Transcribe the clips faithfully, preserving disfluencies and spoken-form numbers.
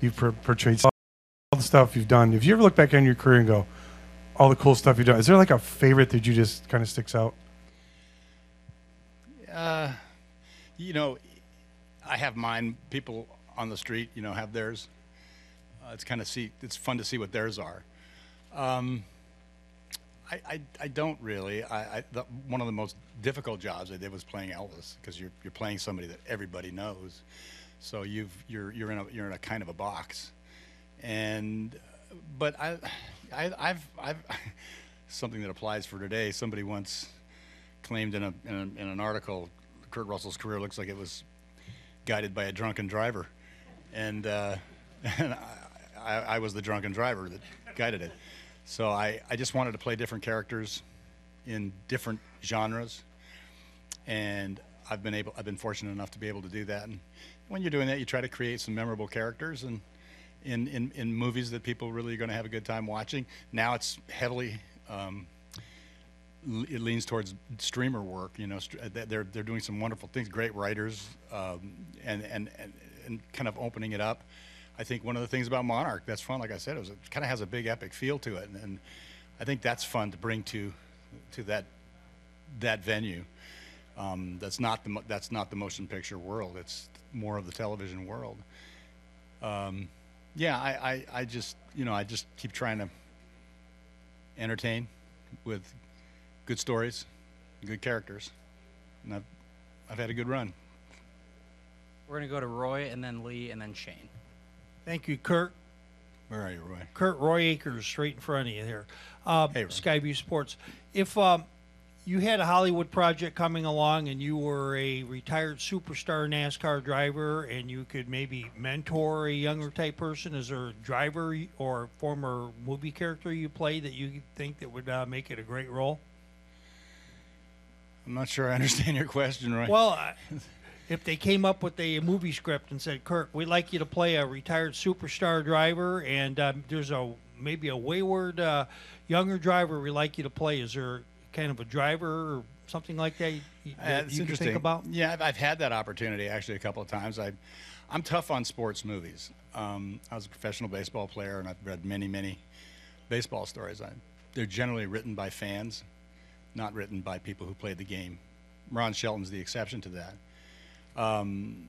you've per- portrayed, all the stuff you've done. If you ever look back on your career and go, all the cool stuff you've done, is there like a favorite that you just kind of sticks out? Uh, you know, I have mine. People on the street, you know, have theirs. Uh, it's kind of see. It's fun to see what theirs are. Um, I, I, I don't really. I, I the, one of the most difficult jobs I did was playing Elvis, because you're you're playing somebody that everybody knows. So you've you're you're in a you're in a kind of a box, and but I, I I've I've something that applies for today. Somebody once claimed in a, in a in an article, Kurt Russell's career looks like it was guided by a drunken driver, and uh, and I, I was the drunken driver that guided it. So I I just wanted to play different characters in different genres, and I've been able I've been fortunate enough to be able to do that. And when you're doing that, you try to create some memorable characters and in in, in movies that people really are going to have a good time watching. Now it's heavily um, it leans towards streamer work. You know, they're they're doing some wonderful things, great writers, um, and, and and and kind of opening it up. I think one of the things about Monarch that's fun, like I said, is it kind of has a big epic feel to it, and, and I think that's fun to bring to to that that venue. Um, that's not the that's not the motion picture world. It's more of the television world. Um, yeah, I, I I just you know I just keep trying to entertain with good stories, good characters, and I've I've had a good run. We're gonna go to Roy, and then Lee, and then Shane. Thank you, Kurt. Where are you, Roy? Kurt Roy Akers, straight in front of you here. Uh, Hey, Roy. Skyview Sports. If um, you had a Hollywood project coming along and you were a retired superstar NASCAR driver and you could maybe mentor a younger type person, is there a driver or former movie character you play that you think that would uh, make it a great role? I'm not sure I understand your question, Roy. Well, I- if they came up with a movie script and said, Kirk, we'd like you to play a retired superstar driver, and um, there's a maybe a wayward uh, younger driver we'd like you to play, is there kind of a driver or something like that you, Uh, that it's you can interesting. think about? Yeah, I've, I've had that opportunity actually a couple of times. I, I'm tough on sports movies. Um, I was a professional baseball player, and I've read many, many baseball stories. I, they're generally written by fans, not written by people who played the game. Ron Shelton's the exception to that. Um,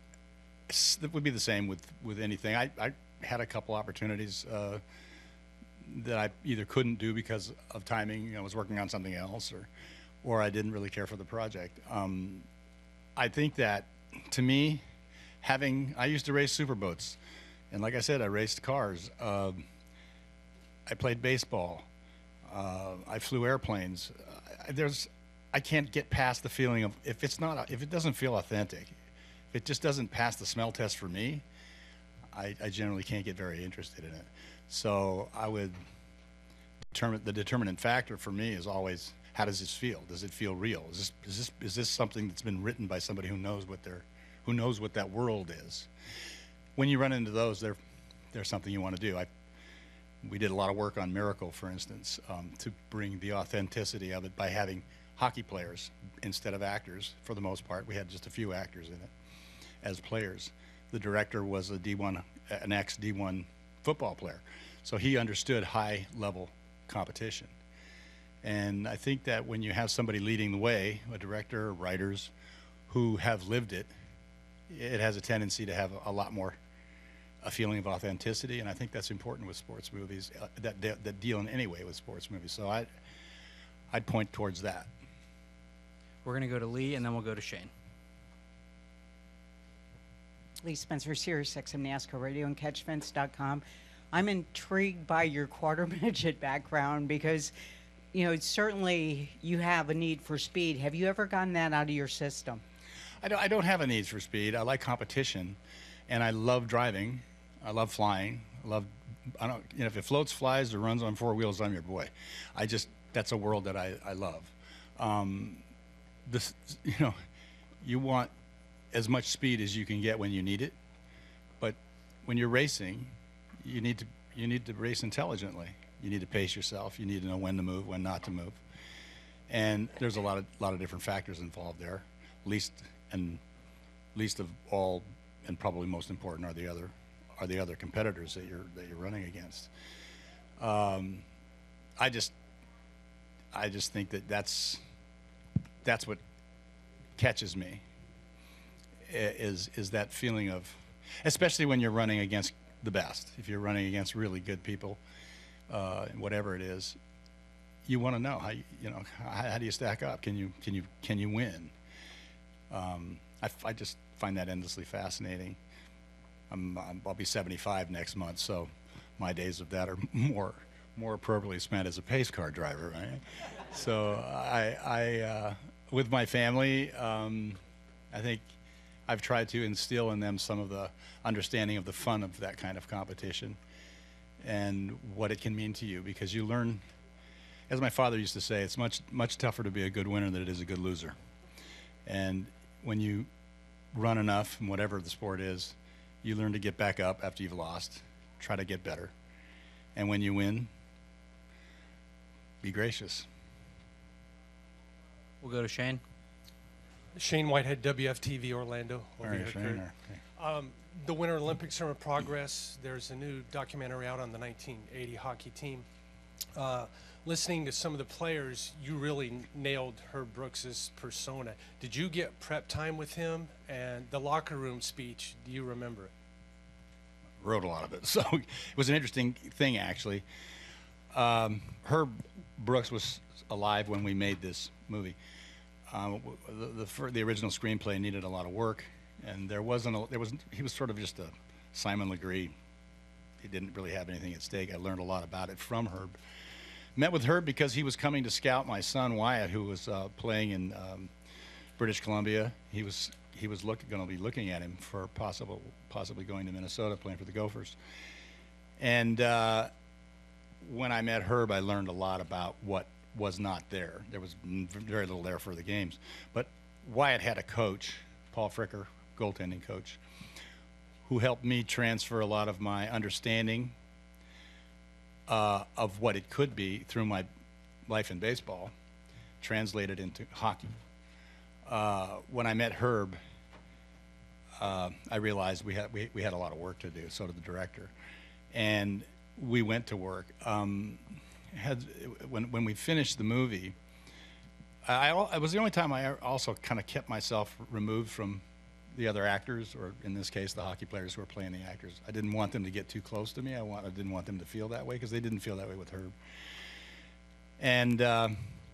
it would be the same with, with anything. I, I had a couple opportunities uh, that I either couldn't do because of timing. You know, I was working on something else, or or I didn't really care for the project. Um, I think that, to me, having I used to race superboats, and like I said, I raced cars. Um, I played baseball. Uh, I flew airplanes. Uh, there's I can't get past the feeling of if it's not if it doesn't feel authentic, if it just doesn't pass the smell test for me, I, I generally can't get very interested in it. So I would determine the determinant factor for me is always, how does this feel? Does it feel real? Is this is this is this something that's been written by somebody who knows what they're who knows what that world is? When you run into those, they're they're something you want to do. I we did a lot of work on Miracle, for instance, um, to bring the authenticity of it by having hockey players instead of actors. For the most part, we had just a few actors in it as players. The director was a D one, an ex D one football player, so he understood high level competition. And I think that when you have somebody leading the way, a director, writers who have lived it, it has a tendency to have a, a lot more a feeling of authenticity, and I think that's important with sports movies uh, that, that that deal in any way with sports movies. So I I'd point towards that. We're going to go to Lee, and then we'll go to Shane. Lee Spencer, Sirius X M NASCAR Radio and catch fence dot com. I'm intrigued by your quarter midget background because, you know, certainly you have a need for speed. Have you ever gotten that out of your system? I don't, I don't have a need for speed. I like competition, and I love driving. I love flying. I love, I don't, you know, if it floats, flies, or runs on four wheels, I'm your boy. I just, that's a world that I, I love. Um, this, you know, you want as much speed as you can get when you need it, but when you're racing, you need to you need to race intelligently. You need to pace yourself. You need to know when to move, when not to move, and there's a lot of lot of different factors involved there. Least and least of all, and probably most important, are the other are the other competitors that you're that you're running against. Um, I just I just think that that's that's what catches me i- is is that feeling of, especially when you're running against the best. If you're running against really good people, uh, whatever it is, you want to know how you, you know how, how do you stack up? Can you can you can you win? Um, I, f- I just find that endlessly fascinating. I'm, I'm I'll be seventy-five next month, so my days of that are more more appropriately spent as a pace car driver, right? So I I uh, with my family, um, I think I've tried to instill in them some of the understanding of the fun of that kind of competition and what it can mean to you, because you learn, as my father used to say, it's much much tougher to be a good winner than it is a good loser. And when you run enough, in whatever the sport is, you learn to get back up after you've lost, try to get better. And when you win, be gracious. We'll go to Shane. Shane Whitehead, W F T V Orlando. All over right, here, Shane, Kurt. or- Um, the Winter Olympics are in progress. There's a new documentary out on the nineteen eighty hockey team. Uh, listening to some of the players, you really n- nailed Herb Brooks's persona. Did you get prep time with him? And the locker room speech, do you remember it? Wrote a lot of it. So it was an interesting thing, actually. Um, Herb Brooks was alive when we made this movie. Um, w- the, the, fir- the original screenplay needed a lot of work, and there wasn't. A, there was. He was sort of just a Simon Legree. He didn't really have anything at stake. I learned a lot about it from Herb. Met with Herb because he was coming to scout my son Wyatt, who was uh, playing in um, British Columbia. He was he was look, going to be looking at him for possible possibly going to Minnesota, playing for the Gophers. And uh, when I met Herb, I learned a lot about what was not there. There was n- very little there for the games. But Wyatt had a coach, Paul Fricker, goaltending coach, who helped me transfer a lot of my understanding uh, of what it could be through my life in baseball, translated into hockey. Uh, when I met Herb, uh, I realized we had we, we had a lot of work to do. So did the director, and we went to work. Um, had when when we finished the movie, I, I it was the only time I also kind of kept myself removed from the other actors, or in this case, the hockey players who were playing the actors. I didn't want them to get too close to me. I want I didn't want them to feel that way, because they didn't feel that way with Herb. And uh,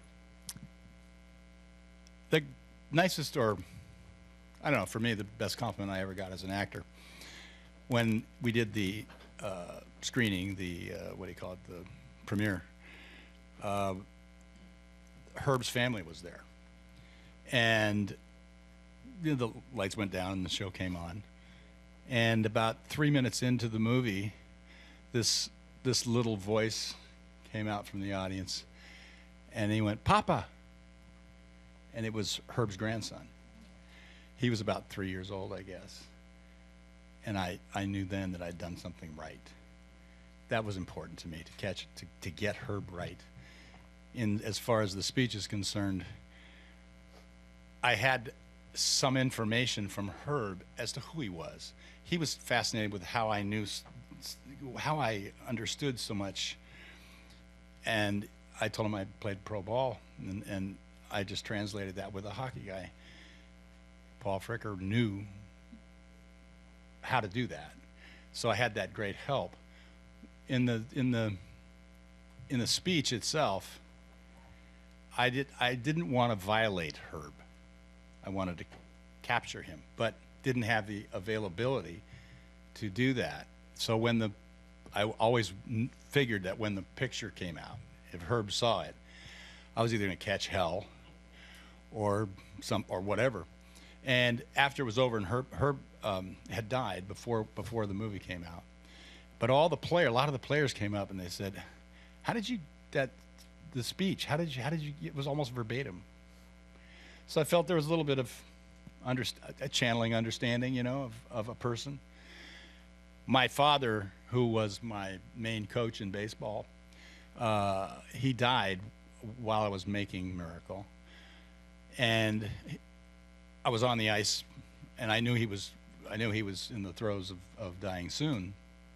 the nicest, or I don't know, for me, the best compliment I ever got as an actor, when we did the uh, screening, the uh, what do you call it, the premiere. Uh, Herb's family was there, and you know, the lights went down and the show came on. And about three minutes into the movie, this this little voice came out from the audience, and he went, "Papa," and it was Herb's grandson. He was about three years old, I guess. And I, I knew then that I'd done something right. That was important to me, to catch, to, to get Herb right. In as far as the speech is concerned, I had some information from Herb as to who he was. He was fascinated with how I knew, s- s- how I understood so much. And I told him I played pro ball, and, and I just translated that with a hockey guy. Paul Fricker knew how to do that, so I had that great help. In the in the in the speech itself, I did I didn't want to violate Herb. I wanted to capture him, but didn't have the availability to do that. So when the I always n- figured that when the picture came out, if Herb saw it, I was either going to catch hell or some or whatever. And after it was over, and Herb, Herb um, had died before before the movie came out, but all the player, a lot of the players came up and they said, "How did you that the speech? How did you? How did you? It was almost verbatim." So I felt there was a little bit of underst- a channeling understanding, you know, of, of a person. My father, who was my main coach in baseball, uh, he died while I was making Miracle, and I was on the ice, and I knew he was I knew he was in the throes of, of dying soon.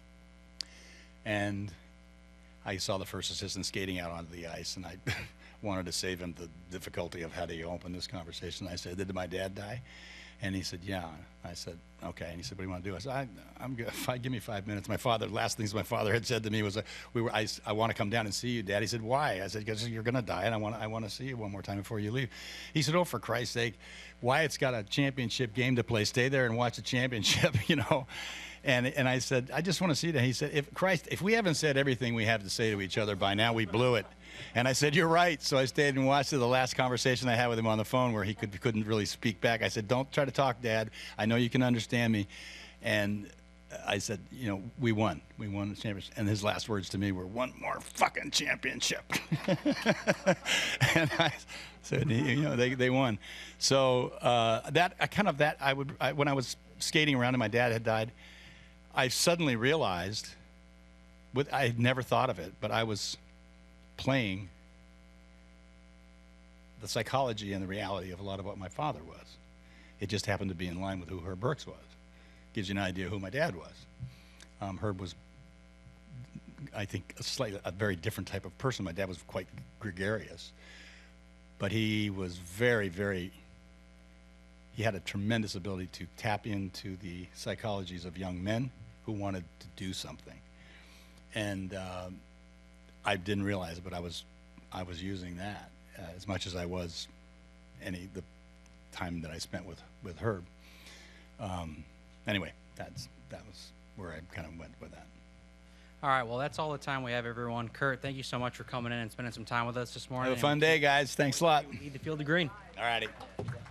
And I saw the first assistant skating out onto the ice, and I wanted to save him the difficulty of how do you open this conversation. I said, did my dad die? And he said, yeah. I said, okay. And he said, what do you want to do? I said, I, I'm good. If I give me five minutes. My father, last things my father had said to me was, uh, we were, I, I want to come down and see you, Dad. He said, why? I said, because you're going to die, and I want, I want to see you one more time before you leave. He said, oh, for Christ's sake, Wyatt's got a championship game to play. Stay there and watch the championship, you know. And, and I said, I just want to see that. He said, if Christ, if we haven't said everything we have to say to each other by now, we blew it. And I said, you're right. So I stayed and watched the last conversation I had with him on the phone where he could, couldn't really speak back. I said, don't try to talk, Dad. I know you can understand me. And I said, you know, we won. We won the championship. And his last words to me were, one more fucking championship. And I said, you know, they, they won. So uh, that, I kind of that, I would, I, when I was skating around and my dad had died, I suddenly realized, with, I had never thought of it, but I was playing the psychology and the reality of a lot of what my father was. It just happened to be in line with who Herb Brooks was. Gives you an idea who my dad was. Um, Herb was, I think, a slightly, a very different type of person. My dad was quite gregarious, but he was very, very, he had a tremendous ability to tap into the psychologies of young men who wanted to do something. And um, I didn't realize it, but I was, I was using that uh, as much as I was any the time that I spent with with Herb. Um, anyway, that's that was where I kind of went with that. All right, well, that's all the time we have, everyone. Kurt, thank you so much for coming in and spending some time with us this morning. Have a fun day, guys. Thanks a lot. Lead the field to green. All righty.